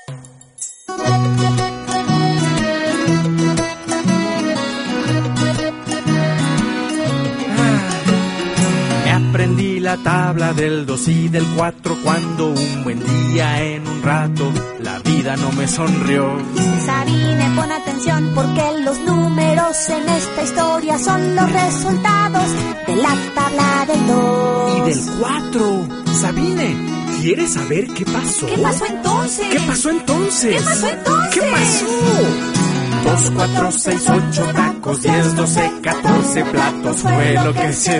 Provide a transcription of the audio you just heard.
Aprendí la tabla del 2 y del 4 cuando un buen día en un rato la vida no me sonrió. Sabine, pon atención porque los números en esta historia son los resultados de la tabla del 2 y del 4. Sabine, ¿quieres saber qué pasó? ¿Qué pasó entonces? ¿Qué pasó entonces? ¿Qué pasó entonces? ¿Qué pasó? 2, 4, 6, 8 tacos, 10, 12, 14 platos fue lo que se